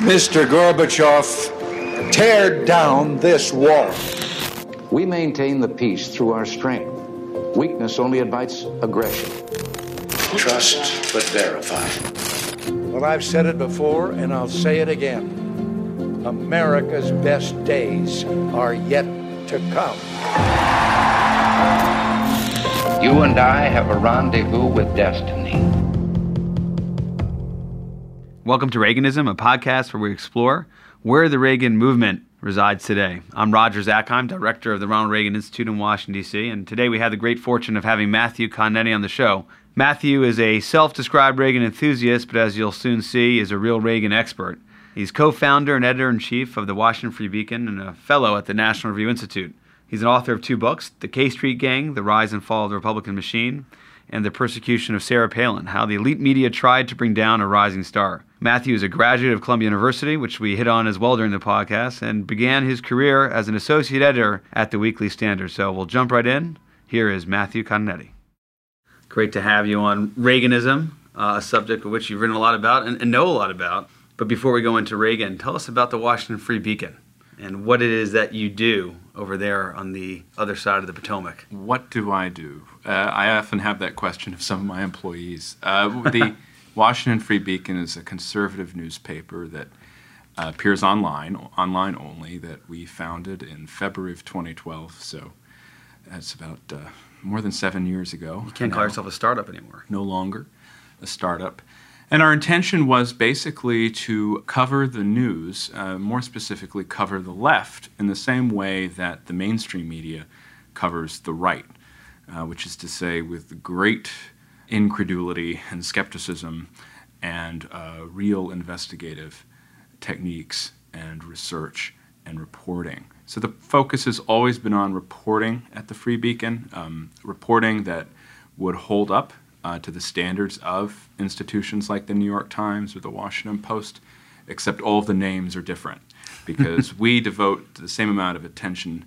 Mr. Gorbachev, tear down this wall. We maintain the peace through our strength. Weakness only invites aggression. Trust but verify. Well, I've said it before, and I'll say it again. America's best days are yet to come. You and I have a rendezvous with destiny. Welcome to Reaganism, a podcast where we explore where the Reagan movement resides today. I'm Roger Zakheim, director of the Ronald Reagan Institute in Washington, D.C., and today we have the great fortune of having Matthew Continetti on the show. Matthew is a self-described Reagan enthusiast, but as you'll soon see, is a real Reagan expert. He's co-founder and editor-in-chief of the Washington Free Beacon and a fellow at the National Review Institute. He's an author of 2 books, The K Street Gang, The Rise and Fall of the Republican Machine, and The Persecution of Sarah Palin, How the Elite Media Tried to Bring Down a Rising Star. Matthew is a graduate of Columbia University, which we hit on as well during the podcast, and began his career as an associate editor at the Weekly Standard. So we'll jump right in. Here is Matthew Continetti. Great to have you on Reaganism, a subject of which you've written a lot about and know a lot about. But before we go into Reagan, tell us about the Washington Free Beacon and what it is that you do over there on the other side of the Potomac. What do I do? I often have that question of some of my employees. The Washington Free Beacon is a conservative newspaper that appears online only, that we founded in February of 2012. So that's about more than 7 years ago. You can't call yourself a startup anymore. No longer a startup. And our intention was basically to cover the news, more specifically cover the left, in the same way that the mainstream media covers the right, which is to say with great incredulity and skepticism and real investigative techniques and research and reporting. So the focus has always been on reporting at the Free Beacon, reporting that would hold up to the standards of institutions like the New York Times or the Washington Post, except all of the names are different because we devote the same amount of attention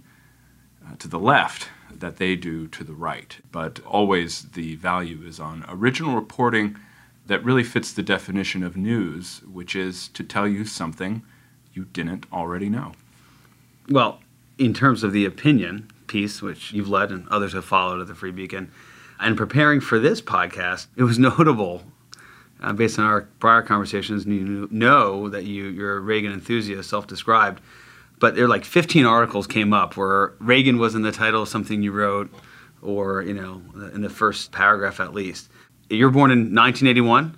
to the left that they do to the right. But always the value is on original reporting that really fits the definition of news, which is to tell you something you didn't already know. Well, in terms of the opinion piece, which you've led and others have followed at the Free Beacon, and preparing for this podcast, it was notable, based on our prior conversations, and you know that you're a Reagan enthusiast, self-described, but there were like 15 articles came up where Reagan was in the title of something you wrote, or, you know, in the first paragraph at least. You were born in 1981.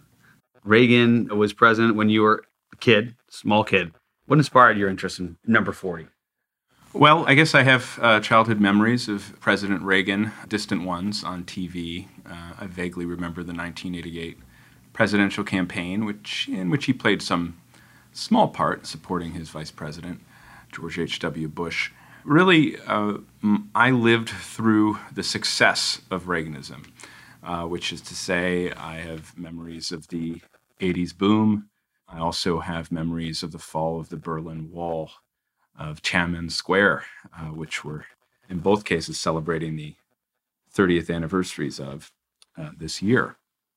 Reagan was president when you were a kid, small kid. What inspired your interest in number 40? Well, I guess I have childhood memories of President Reagan, distant ones on TV. I vaguely remember the 1988 presidential campaign, in which he played some small part supporting his vice president, George H.W. Bush. Really, I lived through the success of Reaganism, which is to say I have memories of the 80s boom. I also have memories of the fall of the Berlin Wall, of Tiananmen Square, which were in both cases celebrating the 30th anniversaries of this year.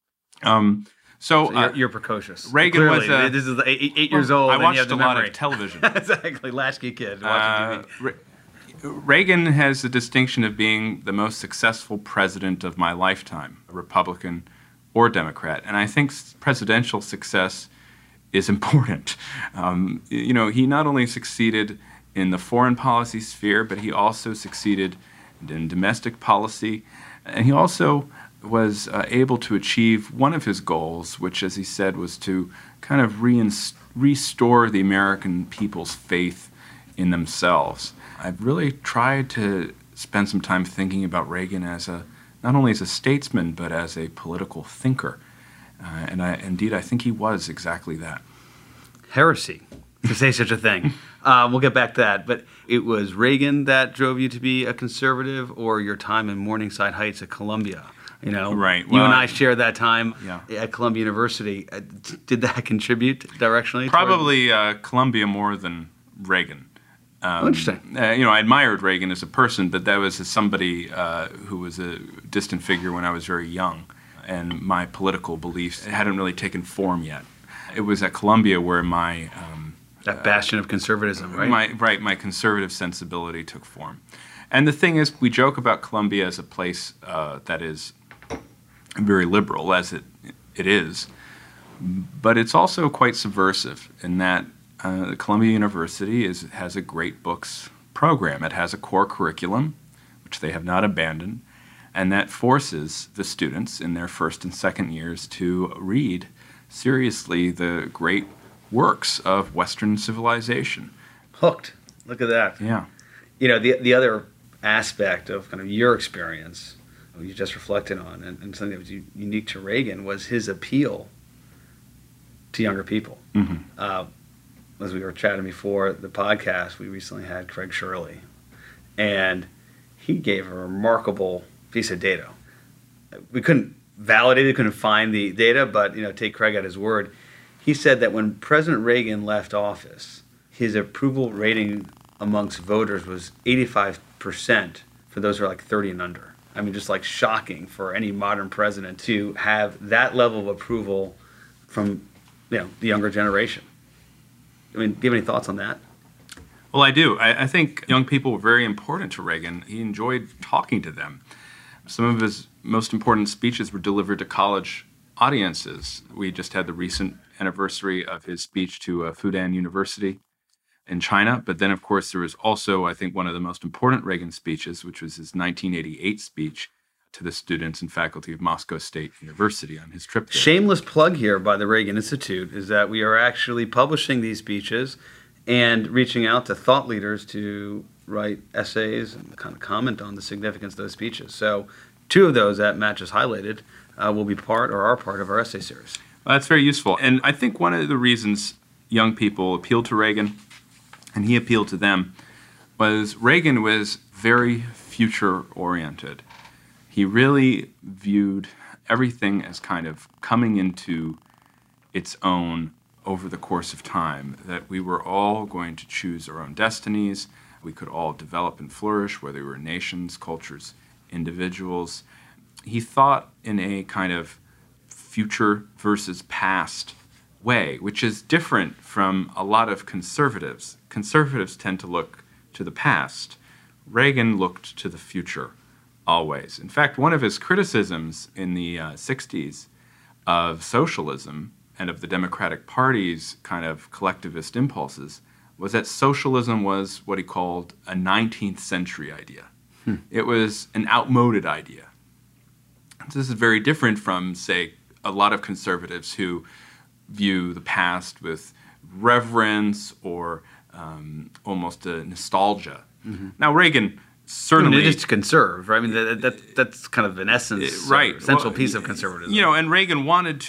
So you're precocious. Reagan Clearly, was this is 8 years old. I and watched you have a the lot memory. of television. Exactly, latchkey kid watching TV. Reagan has the distinction of being the most successful president of my lifetime, Republican or Democrat, and I think presidential success is important. He not only succeeded in the foreign policy sphere, but he also succeeded in domestic policy, and he also was able to achieve one of his goals, which, as he said, was to kind of restore the American people's faith in themselves. I've really tried to spend some time thinking about Reagan as not only as a statesman, but as a political thinker. And I think he was exactly that. Heresy, to say such a thing. We'll get back to that. But it was Reagan that drove you to be a conservative, or your time in Morningside Heights at Columbia? You know, right. You and I shared that time yeah. at Columbia University. Did that contribute directionally? Probably Columbia more than Reagan. Interesting. I admired Reagan as a person, but that was as somebody who was a distant figure when I was very young, and my political beliefs hadn't really taken form yet. It was at Columbia where my That bastion of conservatism, right? My conservative sensibility took form. And the thing is, we joke about Columbia as a place that is very liberal, as it is, but it's also quite subversive in that Columbia University has a great books program. It has a core curriculum, which they have not abandoned, and that forces the students in their first and second years to read seriously the great works of Western civilization. Hooked. Look at that. Yeah. You know, the other aspect of kind of your experience, you just reflected on, and something that was unique to Reagan was his appeal to younger people. Mm-hmm. As we were chatting before the podcast, we recently had Craig Shirley, and he gave a remarkable piece of data. We couldn't validate it, couldn't find the data, but take Craig at his word. He said that when President Reagan left office, his approval rating amongst voters was 85% for those who are like 30 and under. I mean, just like shocking for any modern president to have that level of approval from the younger generation. I mean, do you have any thoughts on that? Well, I do. I think young people were very important to Reagan. He enjoyed talking to them. Some of his most important speeches were delivered to college audiences. We just had the recent anniversary of his speech to Fudan University in China. But then, of course, there was also, I think, one of the most important Reagan speeches, which was his 1988 speech to the students and faculty of Moscow State University on his trip there. Shameless plug here by the Reagan Institute is that we are actually publishing these speeches and reaching out to thought leaders to write essays and kind of comment on the significance of those speeches. So 2 of those that Matt just highlighted will be part or are part of our essay series. Well, that's very useful. And I think one of the reasons young people appealed to Reagan, and he appealed to them, was Reagan was very future-oriented. He really viewed everything as kind of coming into its own over the course of time, that we were all going to choose our own destinies. We could all develop and flourish, whether we were nations, cultures, individuals. He thought in a kind of future versus past way, which is different from a lot of conservatives. Conservatives tend to look to the past. Reagan looked to the future always. In fact, one of his criticisms in the 60s of socialism and of the Democratic Party's kind of collectivist impulses was that socialism was what he called a 19th century idea. It was an outmoded idea. This is very different from, say, a lot of conservatives who view the past with reverence or almost a nostalgia. Mm-hmm. Now, Reagan certainly... Just to conserve, right? I mean, that's kind of an essence, right. Essential piece of conservatism. And Reagan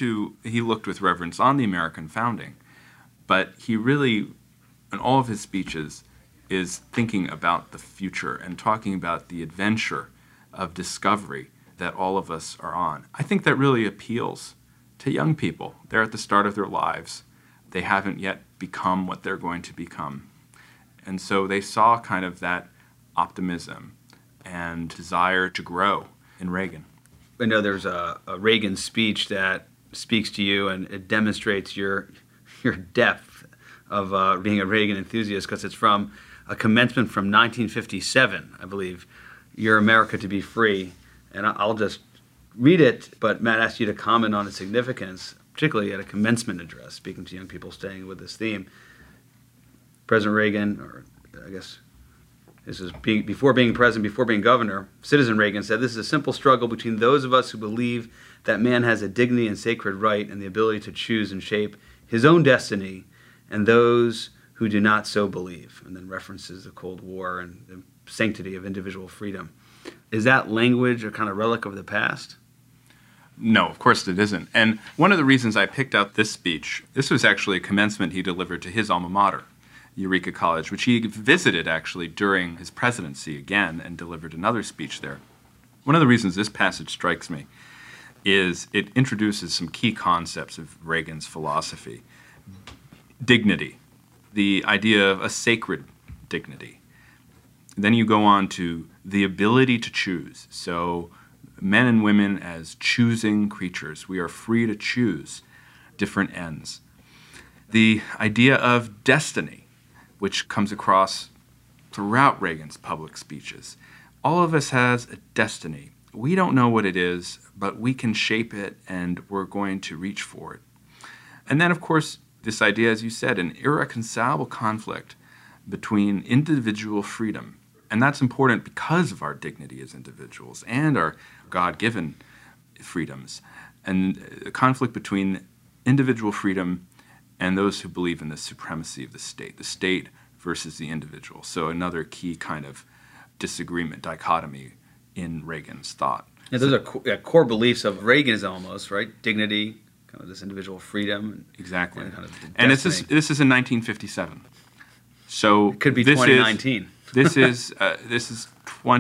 he looked with reverence on the American founding, but he really, in all of his speeches, is thinking about the future and talking about the adventure of discovery that all of us are on. I think that really appeals to young people. They're at the start of their lives. They haven't yet become what they're going to become. And so they saw kind of that optimism and desire to grow in Reagan. I know there's a Reagan speech that speaks to you, and it demonstrates your depth of being a Reagan enthusiast, because it's from a commencement from 1957, I believe, Your America to be Free. And I'll just read it, but Matt asked you to comment on its significance, particularly at a commencement address, speaking to young people staying with this theme. President Reagan, or I guess this is before being president, before being governor, Citizen Reagan said, "This is a simple struggle between those of us who believe that man has a dignity and sacred right and the ability to choose and shape his own destiny, and those who do not so believe," and then references the Cold War and the sanctity of individual freedom. Is that language a kind of relic of the past? No, of course it isn't. And one of the reasons I picked out this speech, this was actually a commencement he delivered to his alma mater, Eureka College, which he visited actually during his presidency again and delivered another speech there. One of the reasons this passage strikes me is it introduces some key concepts of Reagan's philosophy. Dignity, the idea of a sacred dignity. Then you go on to the ability to choose. So men and women as choosing creatures. We are free to choose different ends. The idea of destiny, which comes across throughout Reagan's public speeches. All of us has a destiny. We don't know what it is, but we can shape it, and we're going to reach for it. And then, of course, this idea, as you said, an irreconcilable conflict between individual freedom. And that's important because of our dignity as individuals and our God-given freedoms. And the conflict between individual freedom and those who believe in the supremacy of the state versus the individual. So another key kind of disagreement, dichotomy in Reagan's thought. Yeah, those are core beliefs of Reaganism almost, right? Dignity, kind of this individual freedom. Exactly. And, kind of and this is in 1957. So it could be 2019. This is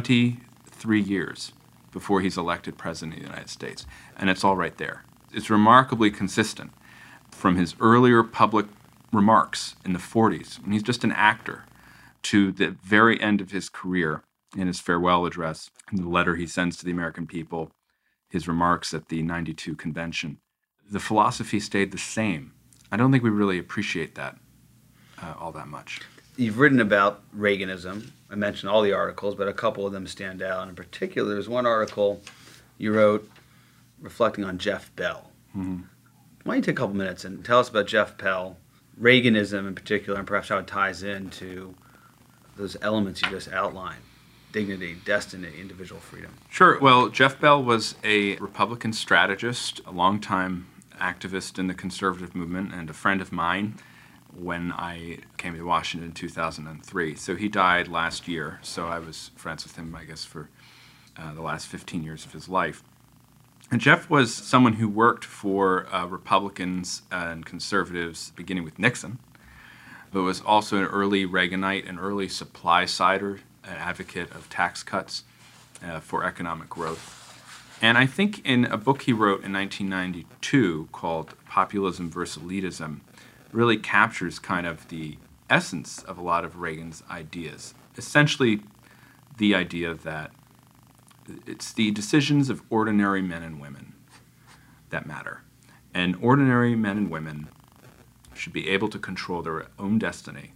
23 years before he's elected president of the United States. And it's all right there. It's remarkably consistent from his earlier public remarks in the 40s, when he's just an actor, to the very end of his career in his farewell address, in the letter he sends to the American people, his remarks at the 92 convention. The philosophy stayed the same. I don't think we really appreciate that all that much. You've written about Reaganism. I mentioned all the articles, but a couple of them stand out. And in particular, there's one article you wrote reflecting on Jeff Bell. Mm-hmm. Why don't you take a couple minutes and tell us about Jeff Bell, Reaganism in particular, and perhaps how it ties into those elements you just outlined: dignity, destiny, individual freedom. Sure. Well, Jeff Bell was a Republican strategist, a longtime activist in the conservative movement, and a friend of mine when I came to Washington in 2003. So he died last year, so I was friends with him, I guess, for the last 15 years of his life. And Jeff was someone who worked for Republicans and conservatives, beginning with Nixon, but was also an early Reaganite, an early supply-sider, an advocate of tax cuts for economic growth. And I think in a book he wrote in 1992 called Populism versus Elitism, really captures kind of the essence of a lot of Reagan's ideas. Essentially, the idea that it's the decisions of ordinary men and women that matter. And ordinary men and women should be able to control their own destiny,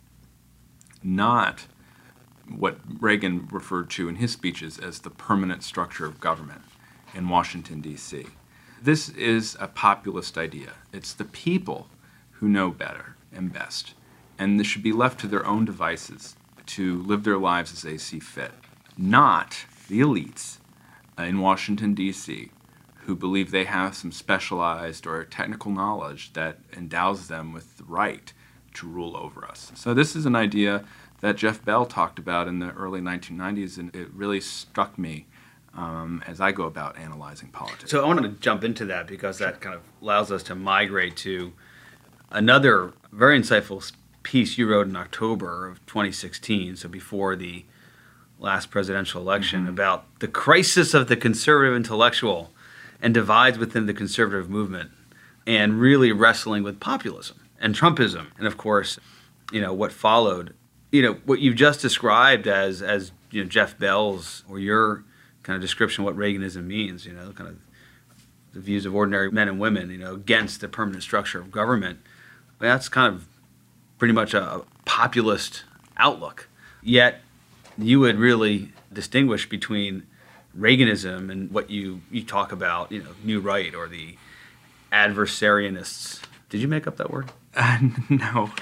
not what Reagan referred to in his speeches as the permanent structure of government in Washington, D.C. This is a populist idea. It's the people who know better and best, and they should be left to their own devices to live their lives as they see fit, not the elites in Washington, D.C., who believe they have some specialized or technical knowledge that endows them with the right to rule over us. So this is an idea that Jeff Bell talked about in the early 1990s, and it really struck me as I go about analyzing politics. So I wanted to jump into that because that kind of allows us to migrate to another very insightful piece you wrote in October of 2016, so before the last presidential election, about the crisis of the conservative intellectual and divides within the conservative movement, and really wrestling with populism and Trumpism, and of course, what followed. What you've just described as Jeff Bell's or your kind of description of what Reaganism means. Kind of the views of ordinary men and women. Against the permanent structure of government. That's kind of pretty much a populist outlook. Yet you would really distinguish between Reaganism and what you talk about, New Right or the adversarianists. Did you make up that word? No.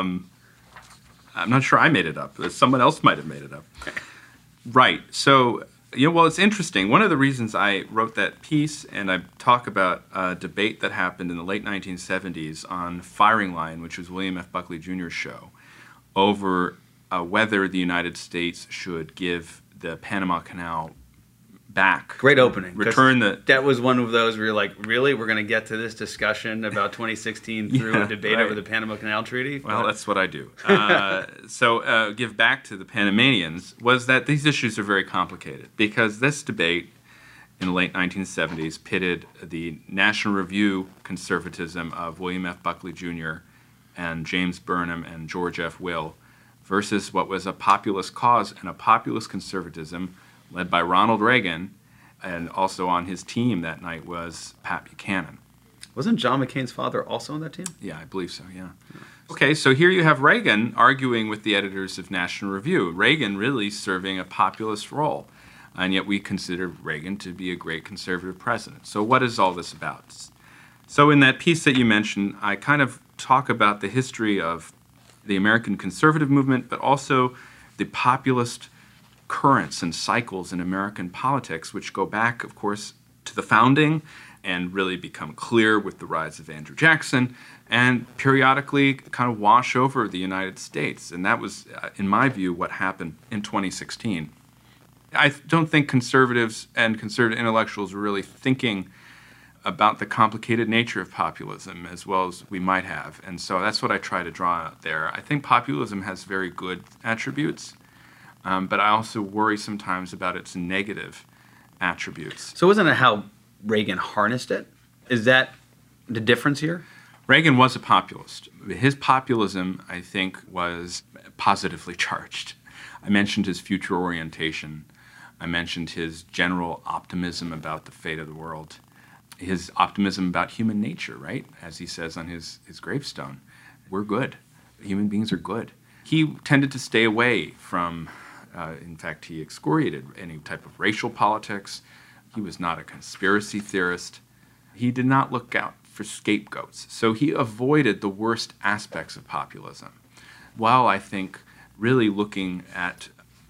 I'm not sure I made it up. Someone else might have made it up. Right. So, well, it's interesting. One of the reasons I wrote that piece, and I talk about a debate that happened in the late 1970s on Firing Line, which was William F. Buckley Jr.'s show, over whether the United States should give the Panama Canal back. Great opening. That was one of those where you're like, really? We're going to get to this discussion about 2016 through a debate over the Panama Canal Treaty? Well, that's what I do. So give back to the Panamanians was that these issues are very complicated because this debate in the late 1970s pitted the National Review conservatism of William F. Buckley Jr. and James Burnham and George F. Will versus what was a populist cause and a populist conservatism led by Ronald Reagan, and also on his team that night was Pat Buchanan. Wasn't John McCain's father also on that team? Yeah, I believe so, yeah. Okay, so here you have Reagan arguing with the editors of National Review. Reagan really serving a populist role, and yet we consider Reagan to be a great conservative president. So what is all this about? So in that piece that you mentioned, I kind of talk about the history of the American conservative movement, but also the populist currents and cycles in American politics, which go back, of course, to the founding and really become clear with the rise of Andrew Jackson, and periodically kind of wash over the United States. And that was, in my view, what happened in 2016. I don't think conservatives and conservative intellectuals were really thinking about the complicated nature of populism as well as we might have. And so that's what I try to draw out there. I think populism has very good attributes, but I also worry sometimes about its negative attributes. So isn't it how Reagan harnessed it? Is that the difference here? Reagan was a populist. His populism, I think, was positively charged. I mentioned his future orientation. I mentioned his general optimism about the fate of the world. His optimism about human nature, right? As he says on his gravestone, we're good. Human beings are good. He tended to stay away from, in fact, he excoriated any type of racial politics. He was not a conspiracy theorist. He did not look out for scapegoats. So he avoided the worst aspects of populism, while I think really looking at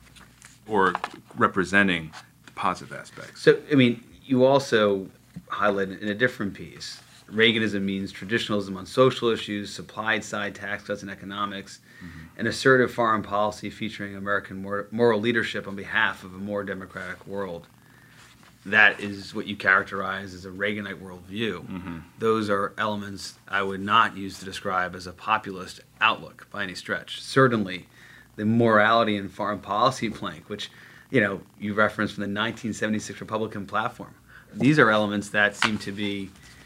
or representing the positive aspects. So, I mean, you also highlighted in a different piece, Reaganism means traditionalism on social issues, supply-side tax cuts and economics, and assertive foreign policy featuring American moral leadership on behalf of a more democratic world. That is what you characterize as a Reaganite worldview. Those are elements I would not use to describe as a populist outlook by any stretch. Certainly, the morality and foreign policy plank, which you referenced from the 1976 Republican platform. These are elements that seem to be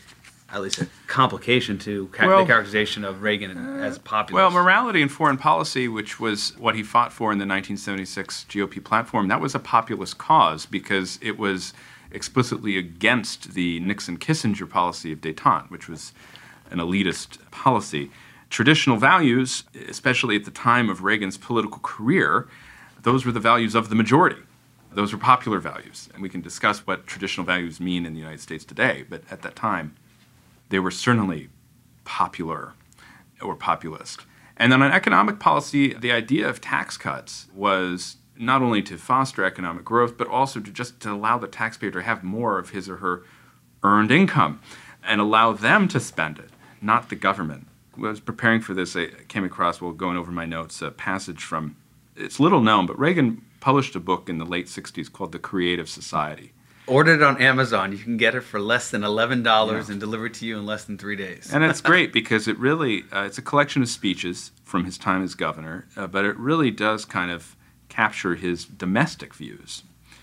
at least a complication to the characterization of Reagan as populist. Well, morality and foreign policy, which was what he fought for in the 1976 GOP platform, that was a populist cause because it was explicitly against the Nixon-Kissinger policy of détente, which was an elitist policy. Traditional values, especially at the time of Reagan's political career, those were the values of the majority. Those were popular values, and we can discuss what traditional values mean in the United States today, but at that time, they were certainly popular or populist. And then on economic policy, the idea of tax cuts was not only to foster economic growth, but also to allow the taxpayer to have more of his or her earned income and allow them to spend it, not the government. When I was preparing for this, I came across, while going over my notes, a passage from, it's little known, but Reagan published a book in the late 60s called The Creative Society. Ordered it on Amazon. You can get it for less than $11 and delivered to you in less than 3 days. And it's great because it really, it's a collection of speeches from his time as governor, but it really does kind of capture his domestic views.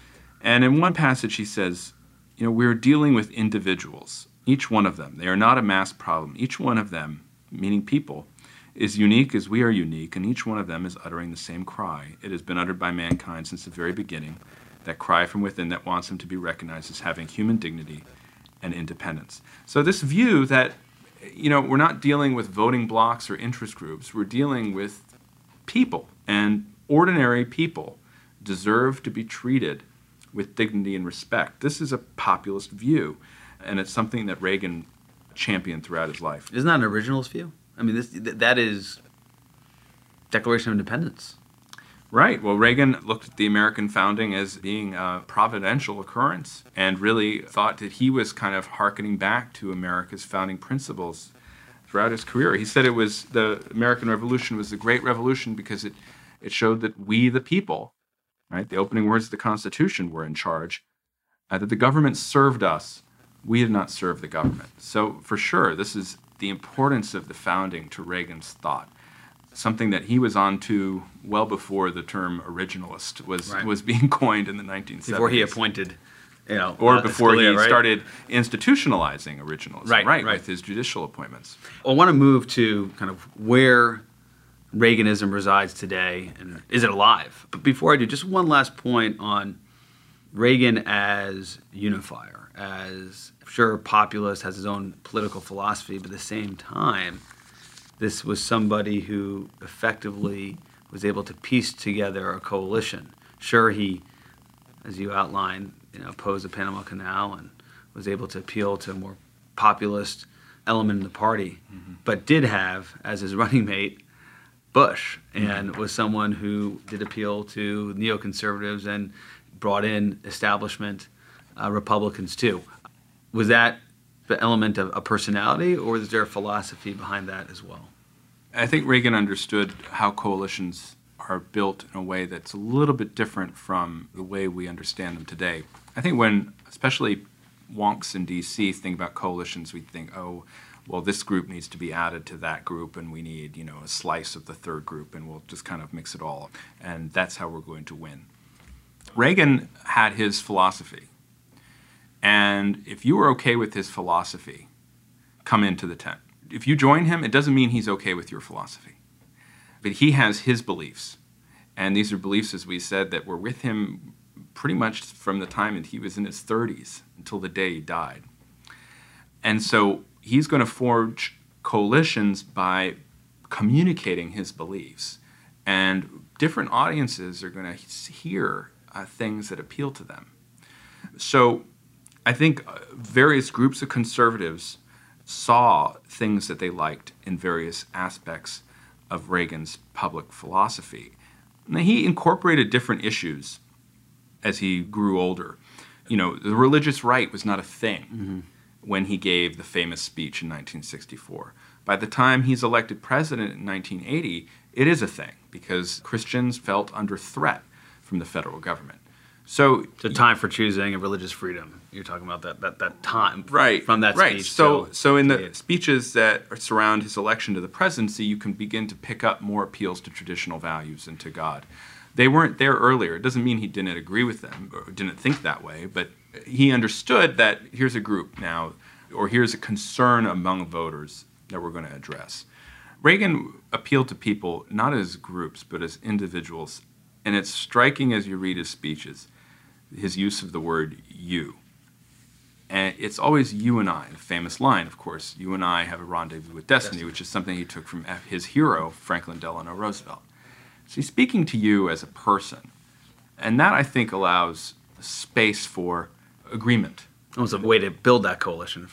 And in one passage he says, we're dealing with individuals, each one of them. They are not a mass problem. Each one of them, meaning people, is unique as we are unique, and each one of them is uttering the same cry. It has been uttered by mankind since the very beginning, that cry from within that wants him to be recognized as having human dignity and independence. So this view that, we're not dealing with voting blocks or interest groups, we're dealing with people, and ordinary people deserve to be treated with dignity and respect. This is a populist view, and it's something that Reagan championed throughout his life. Isn't that an originalist view? I mean, that is Declaration of Independence. Right. Well, Reagan looked at the American founding as being a providential occurrence and really thought that he was kind of hearkening back to America's founding principles throughout his career. He said it was the American Revolution was the great revolution because it showed that we, the people, right, the opening words of the Constitution, were in charge, that the government served us. We did not serve the government. So for sure, this is the importance of the founding to Reagan's thought. Something that he was on to well before the term originalist was being coined in the 1970s. Before he appointed, or before Scalia, he started institutionalizing originalism, right, with his judicial appointments. I want to move to kind of where Reaganism resides today, and is it alive? But before I do, just one last point on Reagan as unifier, as sure populist, has his own political philosophy, but at the same time, this was somebody who effectively was able to piece together a coalition. Sure, he, as you outlined, opposed the Panama Canal and was able to appeal to a more populist element in the party, but did have as his running mate Bush, and was someone who did appeal to neoconservatives and brought in establishment Republicans too. Was that the element of a personality, or is there a philosophy behind that as well? I think Reagan understood how coalitions are built in a way that's a little bit different from the way we understand them today. I think when, especially wonks in D.C. think about coalitions, we think, oh, well, this group needs to be added to that group, and we need, a slice of the third group, and we'll just kind of mix it all, and that's how we're going to win. Reagan had his philosophy, and if you were okay with his philosophy, come into the tent. If you join him, it doesn't mean he's okay with your philosophy, but he has his beliefs, and these are beliefs, as we said, that were with him pretty much from the time that he was in his 30s until the day he died. And so he's going to forge coalitions by communicating his beliefs. And different audiences are going to hear things that appeal to them. So I think various groups of conservatives saw things that they liked in various aspects of Reagan's public philosophy. Now, he incorporated different issues as he grew older. The religious right was not a thing when he gave the famous speech in 1964. By the time he's elected president in 1980, it is a thing because Christians felt under threat from the federal government. So it's a time for choosing a religious freedom. You're talking about that time, right? From that right. speech. So in the speeches that surround his election to the presidency, you can begin to pick up more appeals to traditional values and to God. They weren't there earlier. It doesn't mean he didn't agree with them or didn't think that way, but he understood that here's a group now, or here's a concern among voters that we're going to address. Reagan appealed to people not as groups, but as individuals. And it's striking as you read his speeches, his use of the word you. And it's always you and I, the famous line, of course, you and I have a rendezvous with destiny, which is something he took from his hero, Franklin Delano Roosevelt. So he's speaking to you as a person. And that, I think, allows space for agreement. Almost a way to build that coalition.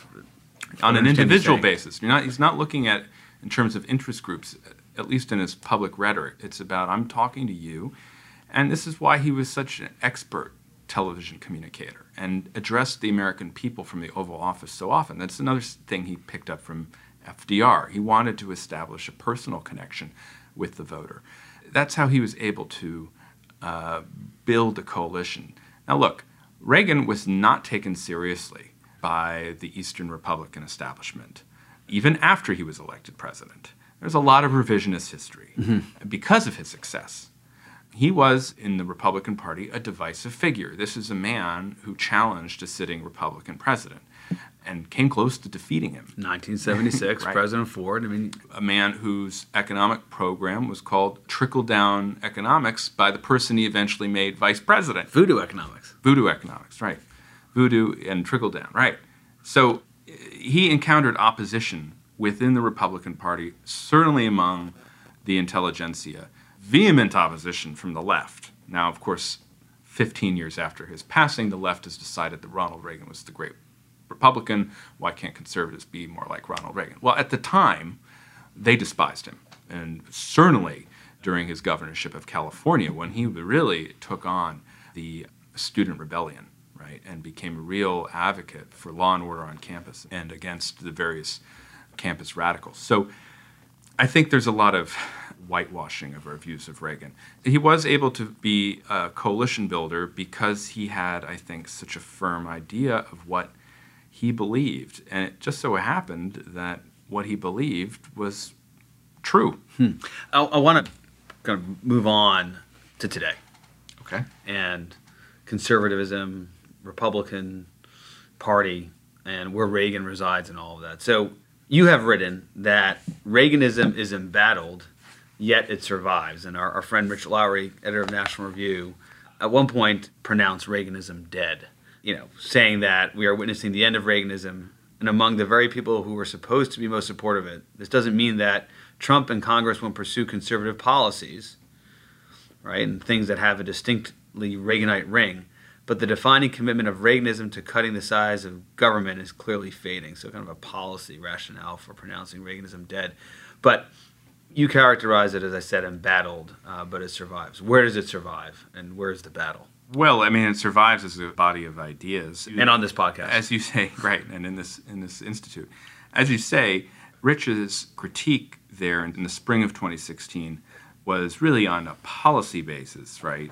On an individual basis. He's not looking at in terms of interest groups, at least in his public rhetoric. It's about, I'm talking to you. And this is why he was such an expert television communicator and addressed the American people from the Oval Office so often. That's another thing he picked up from FDR. He wanted to establish a personal connection with the voter. That's how he was able to build a coalition. Now look, Reagan was not taken seriously by the Eastern Republican establishment, even after he was elected president. There's a lot of revisionist history because of his success. He was, in the Republican Party, a divisive figure. This is a man who challenged a sitting Republican president and came close to defeating him. 1976, right. President Ford. A man whose economic program was called trickle-down economics by the person he eventually made vice president. Voodoo economics. Voodoo economics, right. Voodoo and trickle-down, right. So he encountered opposition within the Republican Party, certainly among the intelligentsia. Vehement opposition from the left. Now, of course, 15 years after his passing, the left has decided that Ronald Reagan was the great Republican. Why can't conservatives be more like Ronald Reagan? Well, at the time, they despised him. And certainly during his governorship of California, when he really took on the student rebellion, right, and became a real advocate for law and order on campus and against the various campus radicals. So I think there's a lot of whitewashing of our views of Reagan. He was able to be a coalition builder because he had, I think, such a firm idea of what he believed. And it just so happened that what he believed was true. I want to kind of move on to today. Okay. And conservatism, Republican Party, and where Reagan resides and all of that. So you have written that Reaganism is embattled, yet it survives. And our friend Rich Lowry, editor of National Review, at one point pronounced Reaganism dead, saying that we are witnessing the end of Reaganism. And among the very people who were supposed to be most supportive of it, this doesn't mean that Trump and Congress won't pursue conservative policies, right, and things that have a distinctly Reaganite ring. But the defining commitment of Reaganism to cutting the size of government is clearly fading. So kind of a policy rationale for pronouncing Reaganism dead. But you characterize it, as I said, embattled, but it survives. Where does it survive, and where's the battle? Well, I mean, it survives as a body of ideas. And on this podcast. As you say, right, and in this institute. As you say, Rich's critique there in the spring of 2016 was really on a policy basis, right?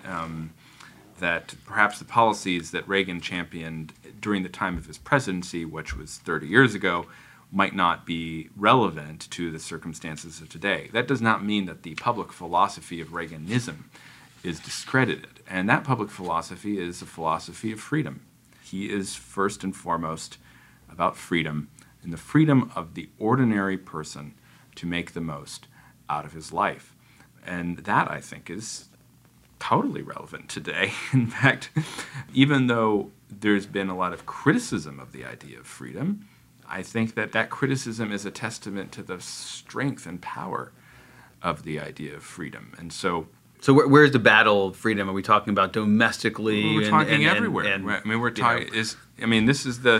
That perhaps the policies that Reagan championed during the time of his presidency, which was 30 years ago, might not be relevant to the circumstances of today. That does not mean that the public philosophy of Reaganism is discredited. And that public philosophy is a philosophy of freedom. He is first and foremost about freedom, and the freedom of the ordinary person to make the most out of his life. And that, I think, is totally relevant today. In fact, even though there's been a lot of criticism of the idea of freedom, I think that criticism is a testament to the strength and power of the idea of freedom. And so where's the battle of freedom? Are we talking about domestically? We're talking everywhere. Right? I mean, we're talking. This is the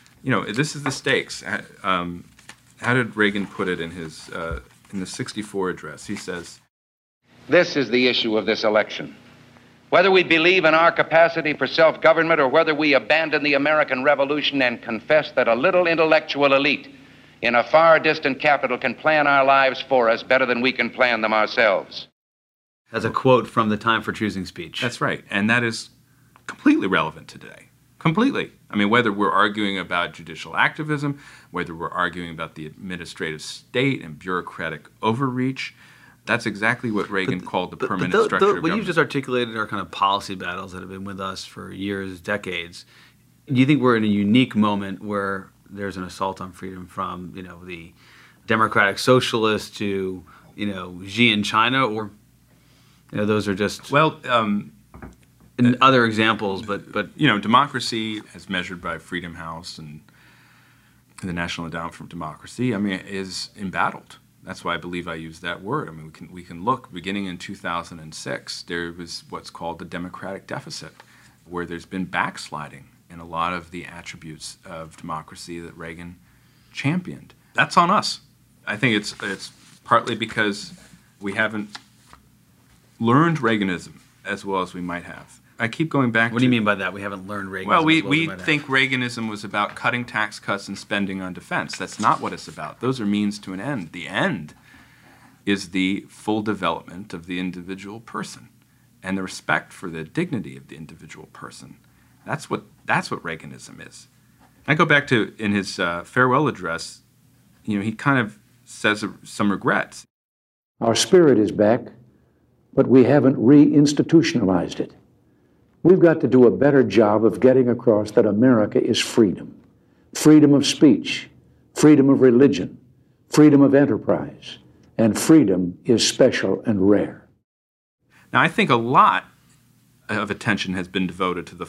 stakes. How did Reagan put it in his in the '64 address? He says, This is the issue of this election. Whether we believe in our capacity for self-government or whether we abandon the American Revolution and confess that a little intellectual elite in a far distant capital can plan our lives for us better than we can plan them ourselves. That's a quote from the Time for Choosing speech. That's right. And that is completely relevant today. Completely. I mean, whether we're arguing about judicial activism, whether we're arguing about the administrative state and bureaucratic overreach, that's exactly what Reagan called the permanent structure of government. What you've just articulated are kind of policy battles that have been with us for years, decades. Do you think we're in a unique moment where there's an assault on freedom from, the democratic socialists to, Xi in China, or those are just in other examples, but democracy as measured by Freedom House and the National Endowment for Democracy, is embattled. That's why I believe I use that word. I mean, we can look, beginning in 2006, there was what's called the democratic deficit, where there's been backsliding in a lot of the attributes of democracy that Reagan championed. That's on us. I think it's partly because we haven't learned Reaganism as well as we might have. I keep going back What do you mean by that? We haven't learned Reaganism? Well, we think Reaganism was about cutting tax cuts and spending on defense. That's not what it's about. Those are means to an end. The end is the full development of the individual person and the respect for the dignity of the individual person. That's what Reaganism is. I go back to, in his farewell address, he kind of says some regrets. Our spirit is back, but we haven't reinstitutionalized it. We've got to do a better job of getting across that America is freedom. Freedom of speech, freedom of religion, freedom of enterprise, and freedom is special and rare. Now, I think a lot of attention has been devoted to the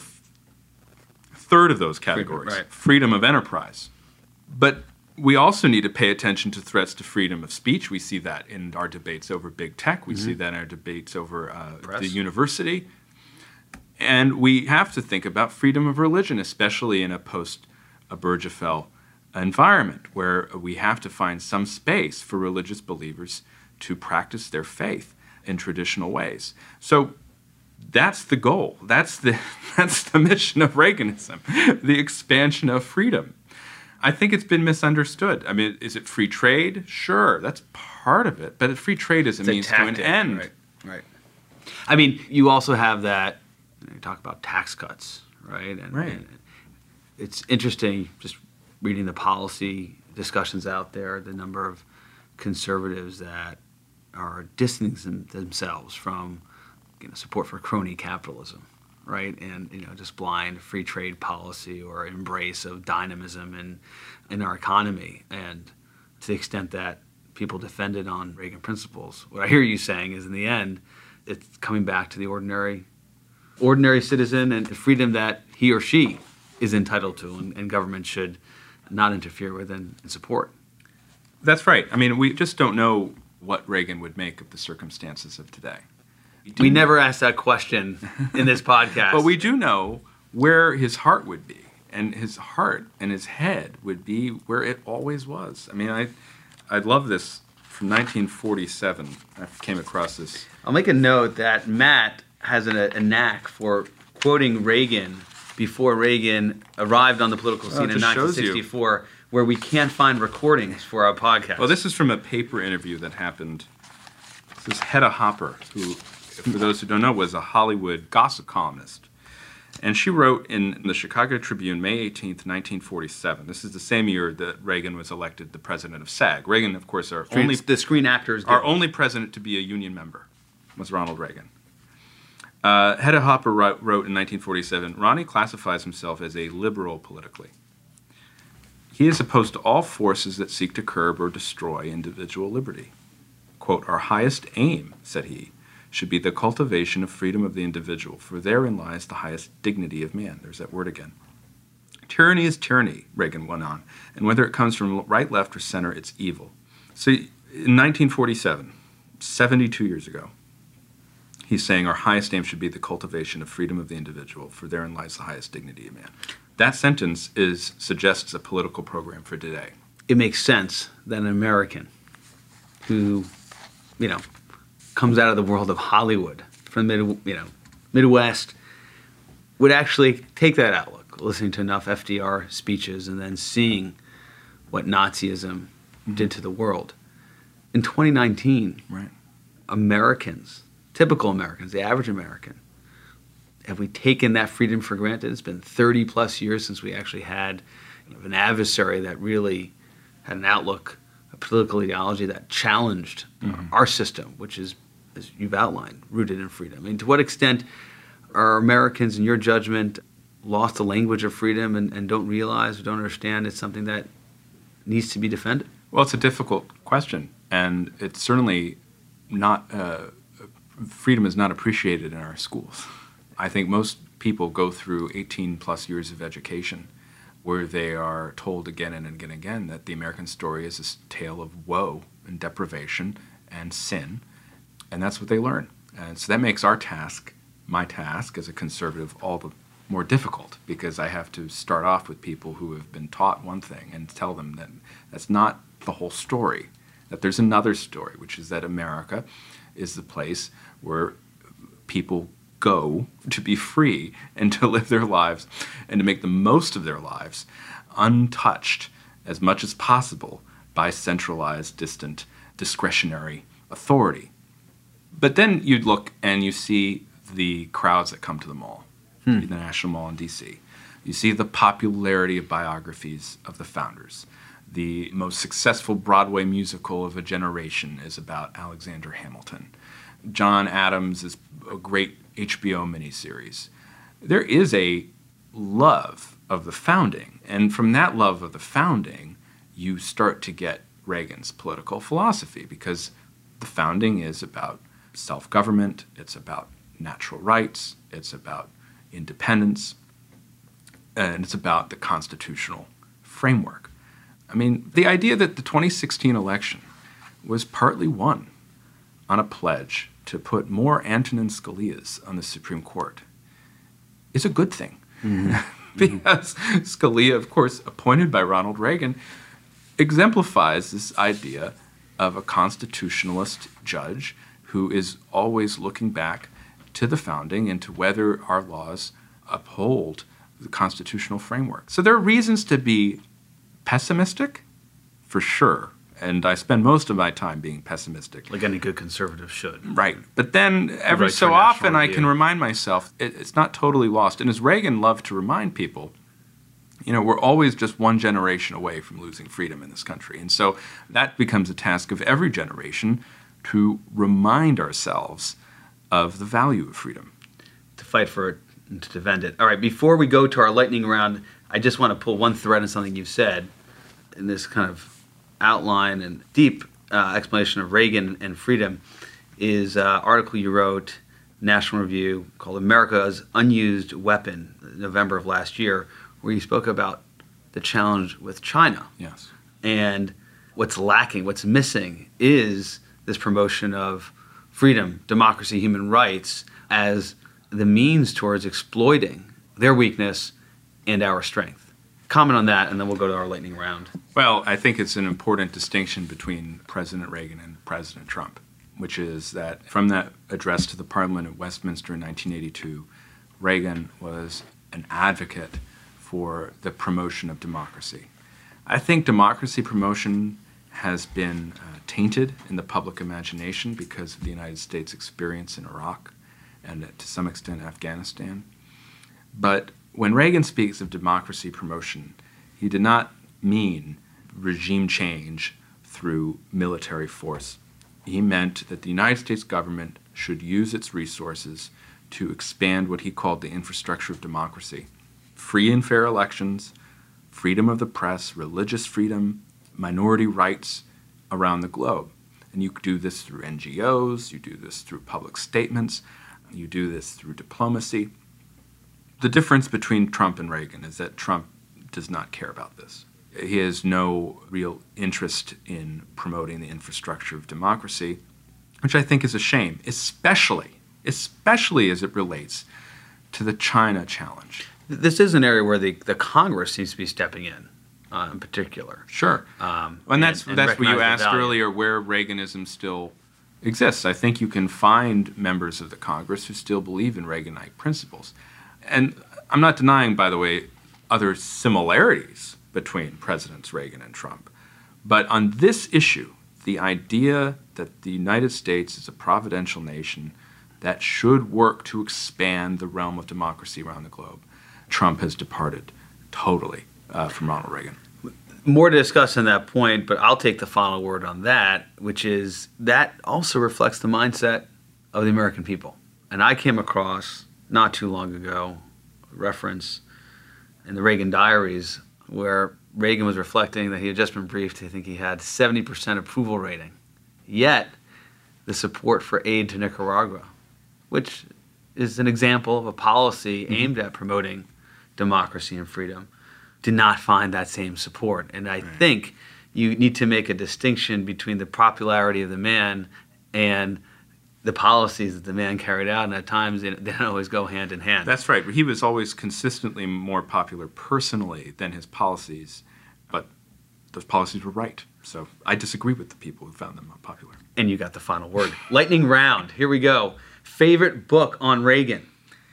third of those categories, freedom of enterprise. But we also need to pay attention to threats to freedom of speech. We see that in our debates over big tech. We see that in our debates over the university. And we have to think about freedom of religion, especially in a post-Obergefell environment, where we have to find some space for religious believers to practice their faith in traditional ways. So that's the goal. That's the mission of Reaganism, the expansion of freedom. I think it's been misunderstood. I mean, is it free trade? Sure, that's part of it. But free trade is a means to an end. Right. I mean, you also have that. You talk about tax cuts, right? And it's interesting just reading the policy discussions out there, the number of conservatives that are distancing themselves from support for crony capitalism, right? And just blind free trade policy or embrace of dynamism in our economy. And to the extent that people defended on Reagan principles, what I hear you saying is, in the end, it's coming back to the ordinary ordinary citizen and freedom that he or she is entitled to, and government should not interfere with and support. That's right. I mean, we just don't know what Reagan would make of the circumstances of today. We never asked that question in this podcast. But we do know where his heart would be, and his heart and his head would be where it always was. I mean, I love this from 1947. I came across this. I'll make a note that Matt has a knack for quoting Reagan before Reagan arrived on the political scene in 1964, where we can't find recordings for our podcast. Well, this is from a paper interview that happened. This is Hedda Hopper, who, for those who don't know, was a Hollywood gossip columnist. And she wrote in the Chicago Tribune, May 18th, 1947. This is the same year that Reagan was elected the president of SAG. Reagan, of course, the Screen Actors Guild. Our only president to be a union member was Ronald Reagan. Hedda Hopper wrote in 1947, Ronnie classifies himself as a liberal politically. He is opposed to all forces that seek to curb or destroy individual liberty. Quote, our highest aim, said he, should be the cultivation of freedom of the individual, for therein lies the highest dignity of man. There's that word again. Tyranny is tyranny, Reagan went on, and whether it comes from right, left, or center, it's evil. So in 1947, 72 years ago, he's saying our highest aim should be the cultivation of freedom of the individual, for therein lies the highest dignity of man. That sentence suggests a political program for today. It makes sense that an American who, comes out of the world of Hollywood from the Midwest would actually take that outlook, listening to enough FDR speeches and then seeing what Nazism did to the world. In 2019, right. Americans, typical Americans, the average American, have we taken that freedom for granted? It's been 30 plus years since we actually had an adversary that really had an outlook, a political ideology that challenged our system, which is, as you've outlined, rooted in freedom. I mean, to what extent are Americans, in your judgment, lost the language of freedom and don't realize or don't understand it's something that needs to be defended? Well, it's a difficult question, and it's certainly not, freedom is not appreciated in our schools. I think most people go through 18 plus years of education where they are told again and again and again that the American story is a tale of woe and deprivation and sin, and that's what they learn. And so that makes our task, my task as a conservative, all the more difficult, because I have to start off with people who have been taught one thing and tell them that that's not the whole story, that there's another story, which is that America is the place where people go to be free and to live their lives and to make the most of their lives untouched as much as possible by centralized, distant, discretionary authority. But then you'd look and you see the crowds that come to the mall, the National Mall in D.C. You see the popularity of biographies of the founders. The most successful Broadway musical of a generation is about Alexander Hamilton. John Adams is a great HBO miniseries. There is a love of the founding, and from that love of the founding, you start to get Reagan's political philosophy, because the founding is about self-government, it's about natural rights, it's about independence, and it's about the constitutional framework. I mean, the idea that the 2016 election was partly won on a pledge to put more Antonin Scalias on the Supreme Court is a good thing. Because Scalia, of course, appointed by Ronald Reagan, exemplifies this idea of a constitutionalist judge who is always looking back to the founding and to whether our laws uphold the constitutional framework. So there are reasons to be pessimistic, for sure. And I spend most of my time being pessimistic. Like any good conservative should. Right. But then every so often I can remind myself it's not totally lost. And as Reagan loved to remind people, we're always just one generation away from losing freedom in this country. And so that becomes a task of every generation to remind ourselves of the value of freedom. To fight for it and to defend it. All right, before we go to our lightning round, I just want to pull one thread on something you've said in this kind of outline and deep explanation of Reagan and freedom is an article you wrote National Review called America's Unused Weapon, in November of last year, where you spoke about the challenge with China. Yes. And what's lacking, what's missing, is this promotion of freedom, democracy, human rights as the means towards exploiting their weakness and our strength. Comment on that, and then we'll go to our lightning round. Well, I think it's an important distinction between President Reagan and President Trump, which is that from that address to the Parliament at Westminster in 1982, Reagan was an advocate for the promotion of democracy. I think democracy promotion has been tainted in the public imagination because of the United States' experience in Iraq and to some extent Afghanistan. But when Reagan speaks of democracy promotion, he did not mean regime change through military force. He meant that the United States government should use its resources to expand what he called the infrastructure of democracy. Free and fair elections, freedom of the press, religious freedom, minority rights around the globe. And you do this through NGOs, you do this through public statements, you do this through diplomacy. The difference between Trump and Reagan is that Trump does not care about this. He has no real interest in promoting the infrastructure of democracy, which I think is a shame, especially as it relates to the China challenge. This is an area where the Congress seems to be stepping in particular. Sure. And that's what you asked earlier, where Reaganism still exists. I think you can find members of the Congress who still believe in Reaganite principles. And I'm not denying, by the way, other similarities between Presidents Reagan and Trump. But on this issue, the idea that the United States is a providential nation that should work to expand the realm of democracy around the globe, Trump has departed totally from Ronald Reagan. More to discuss on that point, but I'll take the final word on that, which is that also reflects the mindset of the American people. And I came across, not too long ago, a reference in the Reagan diaries where Reagan was reflecting that he had just been briefed. I think he had 70% approval rating. Yet, the support for aid to Nicaragua, which is an example of a policy aimed at promoting democracy and freedom, did not find that same support. And I think you need to make a distinction between the popularity of the man and the policies that the man carried out, and at times they don't always go hand in hand. That's right. He was always consistently more popular personally than his policies, but those policies were right. So I disagree with the people who found them unpopular. And you got the final word. Lightning round. Here we go. Favorite book on Reagan?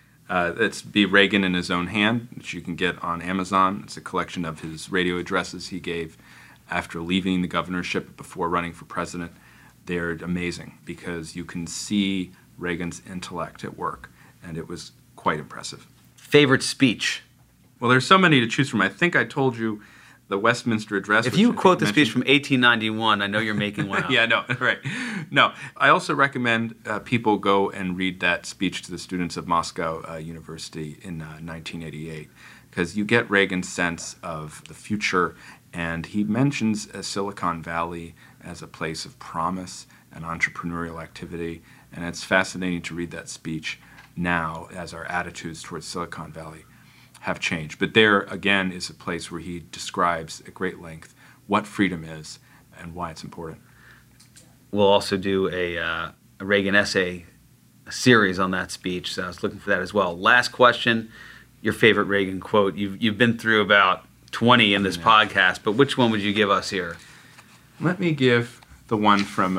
It's Be Reagan in His Own Hand, which you can get on Amazon. It's a collection of his radio addresses he gave after leaving the governorship before running for president. They're amazing because you can see Reagan's intellect at work, and it was quite impressive. Favorite speech? Well, there's so many to choose from. I think I told you the Westminster Address. If you quote the speech from 1891, I know you're making one up. Yeah, no, right. No, I also recommend people go and read that speech to the students of Moscow University in 1988, because you get Reagan's sense of the future, and he mentions Silicon Valley as a place of promise and entrepreneurial activity, and it's fascinating to read that speech now as our attitudes towards Silicon Valley have changed. But there, again, is a place where he describes at great length what freedom is and why it's important. We'll also do a Reagan essay series on that speech, so I was looking for that as well. Last question, your favorite Reagan quote. You've been through about 20 in this podcast, but which one would you give us here? Let me give the one from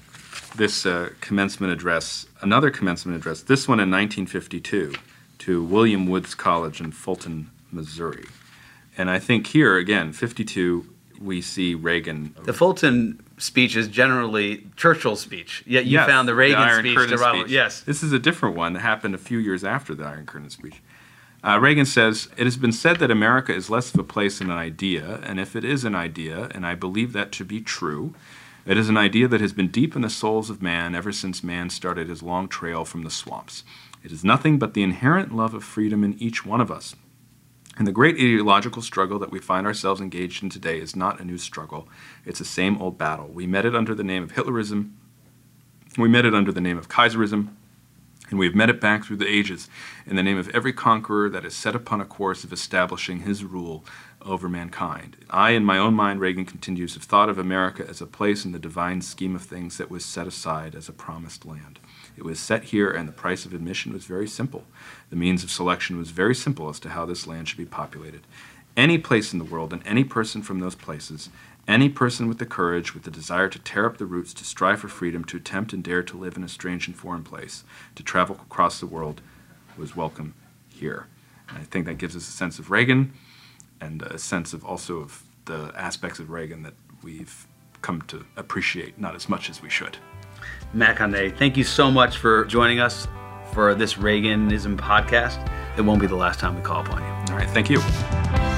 this commencement address, another commencement address, this one in 1952, to William Woods College in Fulton, Missouri. And I think here, again, 52, we see Reagan. The Fulton speech is generally Churchill's speech, yet you found the Reagan speech to Ronald. Yes. This is a different one that happened a few years after the Iron Curtain speech. Reagan says, "It has been said that America is less of a place than an idea, and if it is an idea, and I believe that to be true, it is an idea that has been deep in the souls of man ever since man started his long trail from the swamps. It is nothing but the inherent love of freedom in each one of us. And the great ideological struggle that we find ourselves engaged in today is not a new struggle. It's the same old battle. We met it under the name of Hitlerism. We met it under the name of Kaiserism. And we have met it back through the ages in the name of every conqueror that is set upon a course of establishing his rule over mankind. I, in my own mind, Reagan continues, have thought of America as a place in the divine scheme of things that was set aside as a promised land. It was set here, and the price of admission was very simple. The means of selection was very simple as to how this land should be populated. Any place in the world and any person from those places, any person with the courage, with the desire to tear up the roots, to strive for freedom, to attempt and dare to live in a strange and foreign place, to travel across the world, was welcome here. And I think that gives us a sense of Reagan and a sense of also of the aspects of Reagan that we've come to appreciate, not as much as we should. Matt Condé, thank you so much for joining us for this Reaganism podcast. It won't be the last time we call upon you. All right, thank you.